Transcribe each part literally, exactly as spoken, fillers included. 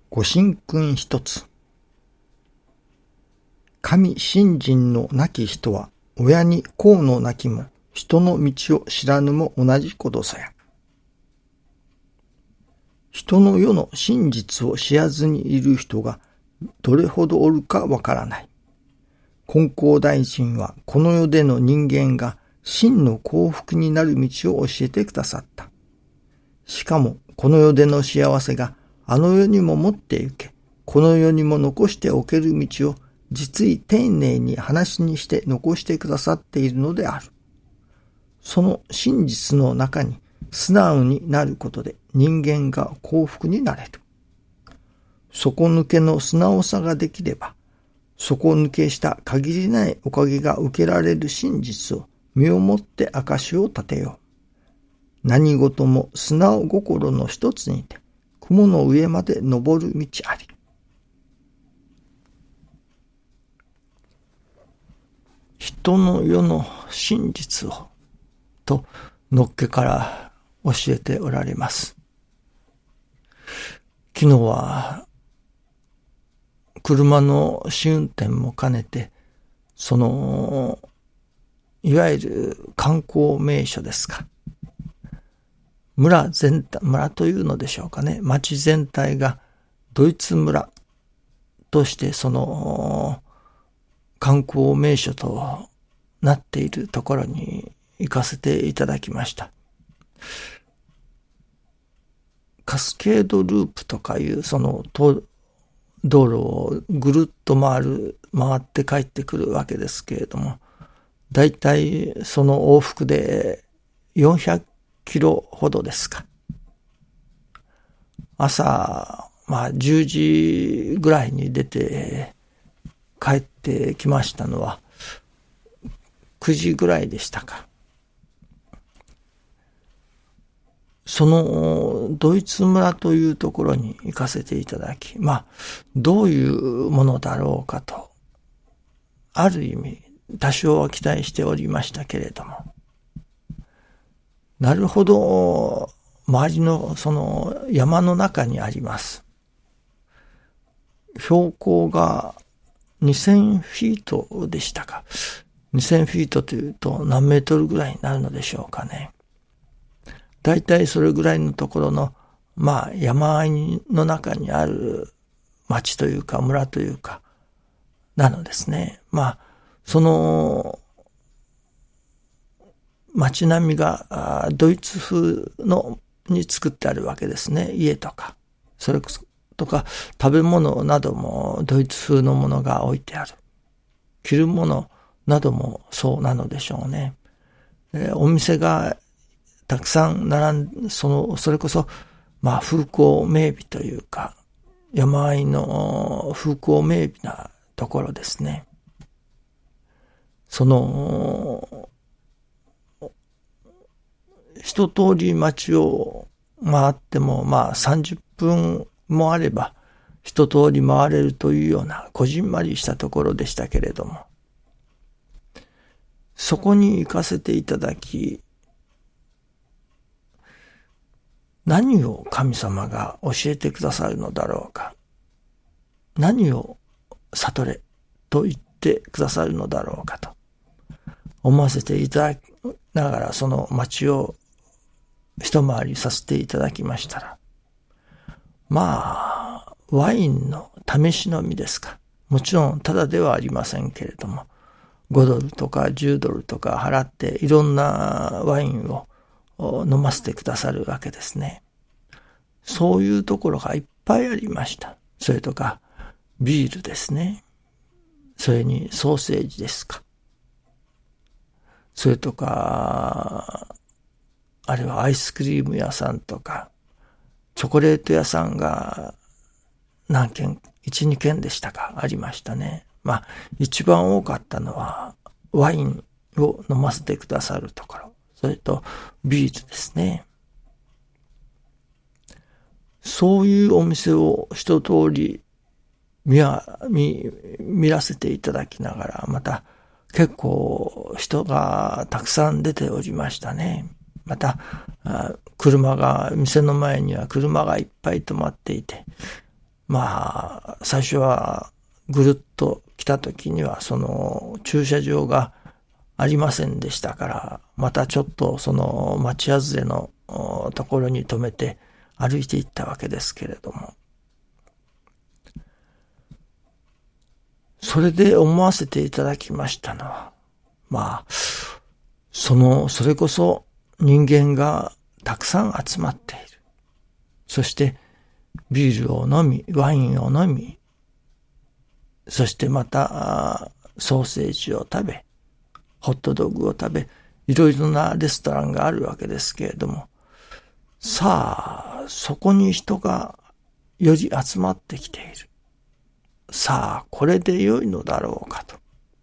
ご神君一つ。神信心のなき人は、親に子のなきも、人の道を知らぬも同じことさや。人の世の真実を知らずにいる人が、どれほどおるかわからない。金光大臣は、この世での人間が、真の幸福になる道を教えてくださった。しかも、この世での幸せが、あの世にも持って行け、この世にも残しておける道を、実に丁寧に話にして残してくださっているのである。その真実の中に素直になることで人間が幸福になれる。底抜けの素直さができれば、底抜けした限りないおかげが受けられる真実を身をもって証を立てよう。何事も素直心の一つにて、雲の上まで登る道あり。人の世の真実をとのっけから教えておられます。昨日は車の試運転も兼ねて、そのいわゆる観光名所ですか、村全体、村というのでしょうかね、町全体がドイツ村としてその観光名所となっているところに行かせていただきました。カスケードループとかいうその道路をぐるっと回る、回って帰ってくるわけですけれども、だいたいその往復でよんひゃくキロほどですか。朝、まあじゅうじぐらいに出て帰ってきましたのはくじぐらいでしたか。そのドイツ村というところに行かせていただき、まあどういうものだろうかと、ある意味多少は期待しておりましたけれども、なるほど周りのその山の中にあります。標高がにせんフィートでしたか。にせんフィートというと何メートルぐらいになるのでしょうかね。だいたいそれぐらいのところの、まあ山あいの中にある町というか村というか、なのですね。まあ、その町並みがドイツ風のに作ってあるわけですね。家とか。それとか食べ物などもドイツ風のものが置いてある。着るものなどもそうなのでしょうね。えー、お店がたくさん並ん、その、それこそ、まあ風光明媚というか、山あいの風光明媚なところですね。その、一通り街を回っても、まあさんじゅっぷんもあれば、一通り回れるというような、こじんまりしたところでしたけれども、そこに行かせていただき、何を神様が教えてくださるのだろうか。何を悟れと言ってくださるのだろうかと思わせていただきながら、その街を一回りさせていただきましたら、まあワインの試し飲みですか。もちろんただではありませんけれども、ごドルとかじゅうドルとか払っていろんなワインを飲ませてくださるわけですね。そういうところがいっぱいありました。それとかビールですね。それにソーセージですか。それとかあれはアイスクリーム屋さんとかチョコレート屋さんが何軒、いち、にけんでしたか、ありましたね。まあ一番多かったのはワインを飲ませてくださるところ。それとビールですね。そういうお店を一通り見わ、見、見らせていただきながら、また結構人がたくさん出ておりましたね。また車が、店の前には車がいっぱい止まっていて、 まあ、最初はぐるっと来た時にはその駐車場がありませんでしたから、またちょっとその町外れのところに止めて歩いていったわけですけれども、それで思わせていただきましたのは、まあ、その、それこそ人間がたくさん集まっている。そしてビールを飲み、ワインを飲み、そしてまたソーセージを食べ、ホットドッグを食べ、いろいろなレストランがあるわけですけれども、さあ、そこに人がより集まってきている。さあ、これで良いのだろうかと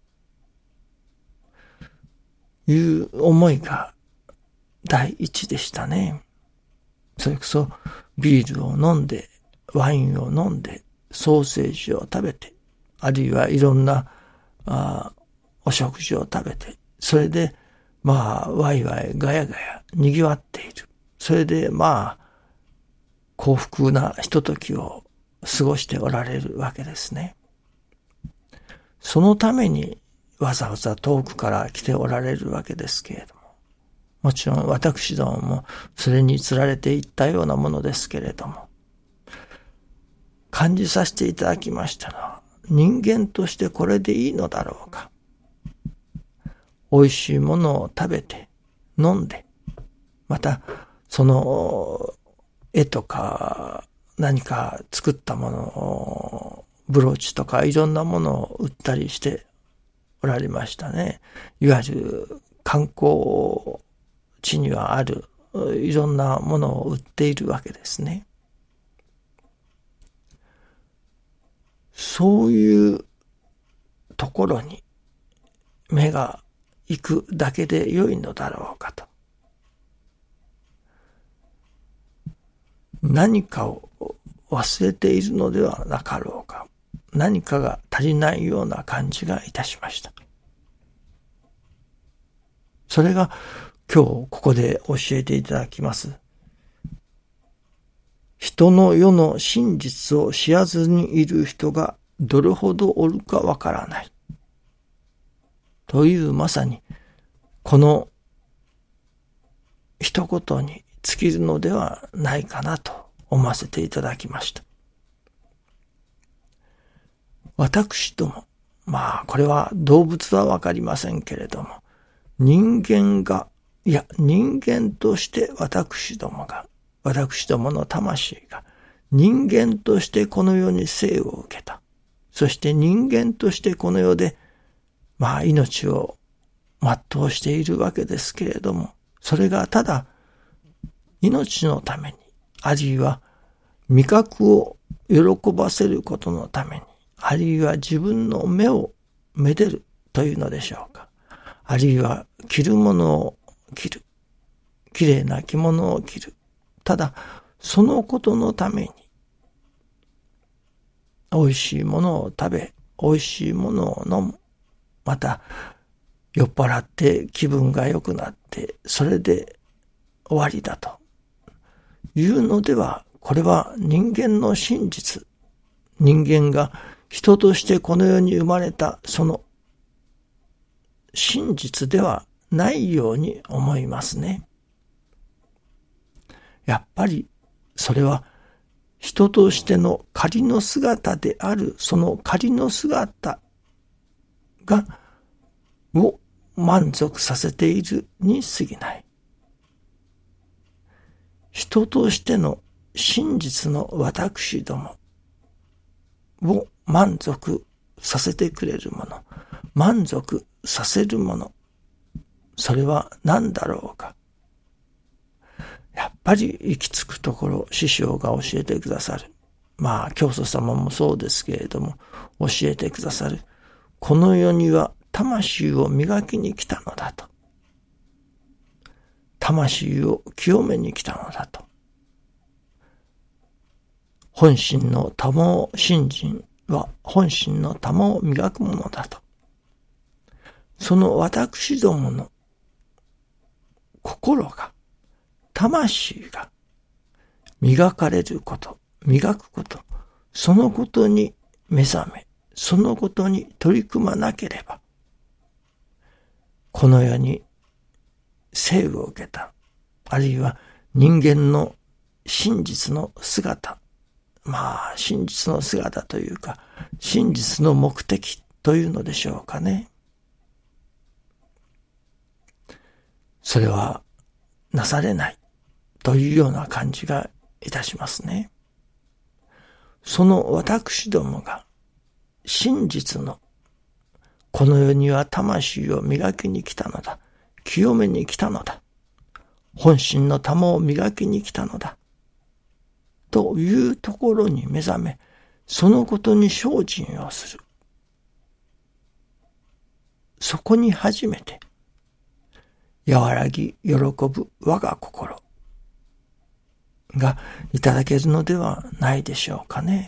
いう思いが第一でしたね。それこそビールを飲んで、ワインを飲んで、ソーセージを食べて、あるいはいろんなあお食事を食べて、それでまあワイワイガヤガヤ賑わっている。それでまあ幸福なひとときを過ごしておられるわけですね。そのためにわざわざ遠くから来ておられるわけですけれども、もちろん私どももそれにつられていったようなものですけれども、感じさせていただきましたのは、人間としてこれでいいのだろうか。美味しいものを食べて、飲んで、またその絵とか何か作ったものを、ブローチとかいろんなものを売ったりしておられましたね。いわゆる観光地にはあるいろんなものを売っているわけですね。そういうところに目が行くだけで良いのだろうかと。何かを忘れているのではなかろうか。何かが足りないような感じがいたしました。それが今日ここで教えていただきます。人の世の真実を知らずにいる人がどれほどおるかわからない。というまさにこの一言に尽きるのではないかなと思わせていただきました。私ども、まあこれは動物はわかりませんけれども、人間が、いや人間として私どもが、私どもの魂が人間としてこの世に生を受けた。そして人間としてこの世で、まあ命を全うしているわけですけれども、それがただ命のために、あるいは味覚を喜ばせることのために、あるいは自分の目をめでるというのでしょうか。あるいは着るものを着る。きれいな着物を着る。ただ、そのことのために、美味しいものを食べ、美味しいものを飲む。また、酔っ払って気分が良くなって、それで終わりだというのでは、これは人間の真実。人間が人としてこの世に生まれたその真実ではないように思いますね。やっぱりそれは人としての仮の姿であるその仮の姿がを満足させているに過ぎない。人としての真実の私どもを満足させてくれるもの、満足させるもの、それは何だろうか。やっぱり行き着くところ、師匠が教えてくださる。まあ、教祖様もそうですけれども、教えてくださる。この世には魂を磨きに来たのだと。魂を清めに来たのだと。本心の玉を、信心は本心の玉を磨くものだと。その私どもの心が、魂が磨かれること、磨くこと、 そのことに目覚め、そのことに取り組まなければ、この世に生を受けた、あるいは人間の真実の姿、まあ真実の姿というか、真実の目的というのでしょうかね。それはなされないというような感じがいたしますね。その私どもが真実のこの世には魂を磨きに来たのだ。清めに来たのだ。本心の玉を磨きに来たのだ。というところに目覚め、そのことに精進をする。そこに初めて、和らぎ、喜ぶ我が心がいただけるのではないでしょうかね。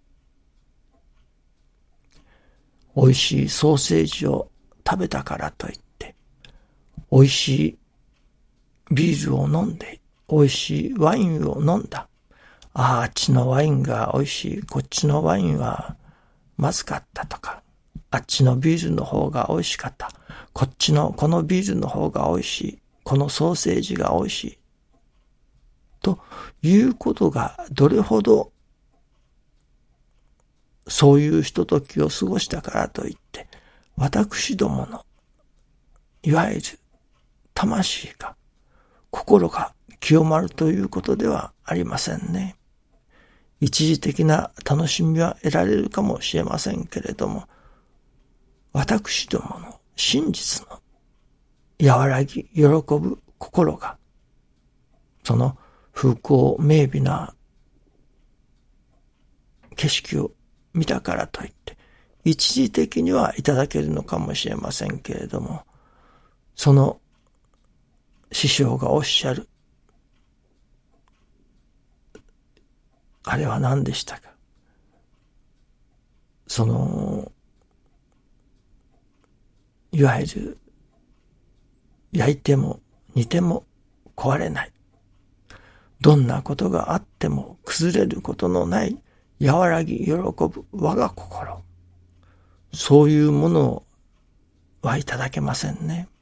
美味しいソーセージを食べたからといって、美味しいビールを飲んで、美味しいワインを飲んだ。ああ、あっちのワインが美味しい、こっちのワインはまずかったとか、あっちのビールの方が美味しかった、こっちのこのビールの方が美味しい、このソーセージが美味しい、ということがどれほどそういうひとときを過ごしたからといって、私どもの、いわゆる魂が、心が清まるということではありませんね。一時的な楽しみは得られるかもしれませんけれども、私どもの真実の和らぎ、喜ぶ心が、その風光明媚な景色を見たからといって、一時的にはいただけるのかもしれませんけれども、その師匠がおっしゃる、あれは何でしたか。その、いわゆる、焼いても煮ても壊れない。どんなことがあっても崩れることのない和らぎ喜ぶ我が心。そういうものはいただけませんね。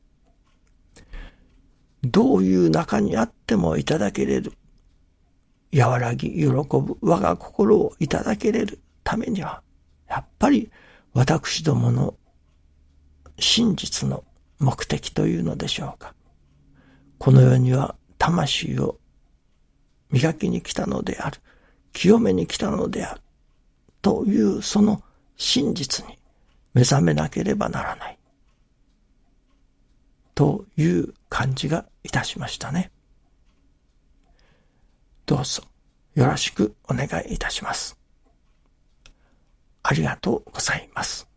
どういう中にあってもいただけれる。和らぎ喜ぶ我が心をいただけれるためには、やっぱり私どもの真実の目的というのでしょうか。この世には魂を磨きに来たのである。清めに来たのである。というその真実に目覚めなければならない。という感じがいたしましたね。どうぞよろしくお願いいたします。ありがとうございます。